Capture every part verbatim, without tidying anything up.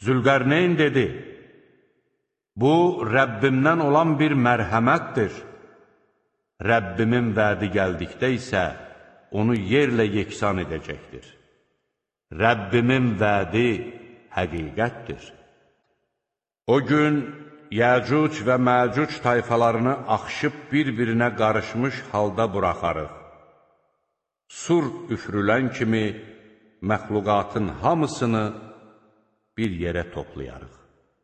Zülqərneyn dedi, bu, Rəbbimdən olan bir mərhəmətdir. Rəbbimin vədi gəldikdə isə onu yerlə yeksan edəcəkdir. Rəbbimin vədi həqiqətdir. O gün Yəcuc və Məcuc tayfalarını axışıb bir-birinə qarışmış halda buraxarıq. Sur üfürülən kimi məxluqatın hamısını bir yerə toplayarıq.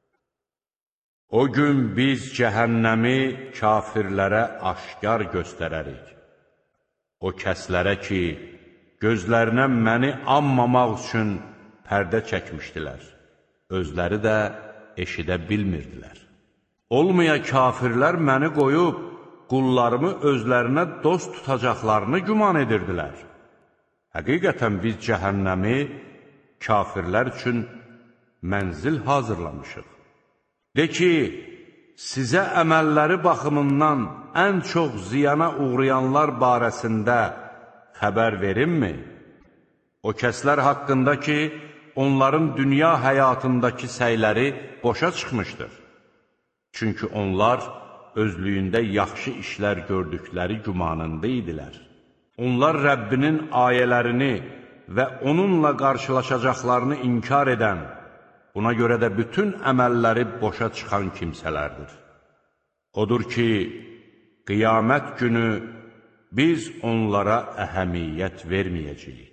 O gün biz cəhənnəmi kafirlərə aşkar göstərərik. O kəslərə ki, gözlərinə məni anmamaq üçün pərdə çəkmişdilər. Özləri də eşidə bilmirdilər. Olmaya kafirlər məni qoyub, qullarımı özlərinə dost tutacaqlarını güman edirdilər. Həqiqətən biz cəhənnəmi kafirlər üçün mənzil hazırlamışıq. De ki, sizə əməlləri baxımından ən çox ziyana uğrayanlar barəsində xəbər verimmi? O kəslər haqqında ki, onların dünya həyatındakı səyləri boşa çıxmışdır. Çünki onlar özlüyündə yaxşı işlər gördükləri gümanında idilər. Onlar Rəbbinin ayələrini və onunla qarşılaşacaqlarını inkar edən, buna görə də bütün əməlləri boşa çıxan kimsələrdir. Odur ki, qiyamət günü biz onlara əhəmiyyət verməyəcəyik.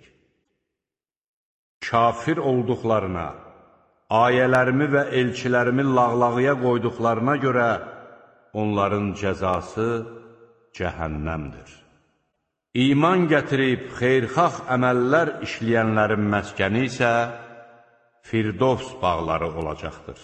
Kafir olduqlarına, ayələrimi və elçilərimi lağlağıya qoyduqlarına görə onların cəzası cəhənnəmdir. İman gətirib xeyrxax əməllər işləyənlərin məskəni isə Firdovs bağları olacaqdır.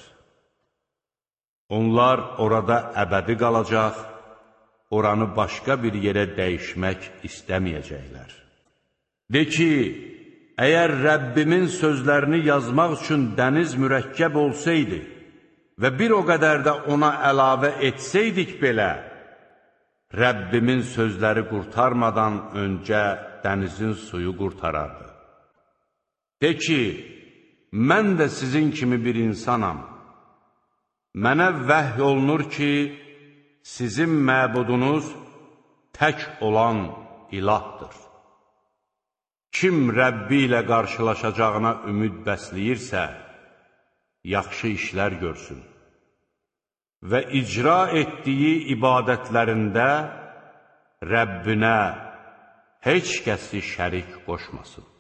Onlar orada əbədi qalacaq, oranı başqa bir yerə dəyişmək istəməyəcəklər. De ki, əgər Rəbbimin sözlərini yazmaq üçün dəniz mürəkkəb olsaydı və bir o qədər də ona əlavə etsəydik belə, Rəbbimin sözləri qurtarmadan öncə dənizin suyu qurtarardı. De ki, mən də sizin kimi bir insanam. Mənə vəhy olunur ki, sizin məbudunuz tək olan ilahdır. Kim Rəbbi ilə qarşılaşacağına ümid bəsləyirsə, yaxşı işlər görsün və icra etdiyi ibadətlərində Rəbbinə heç kəsi şərik qoşmasın.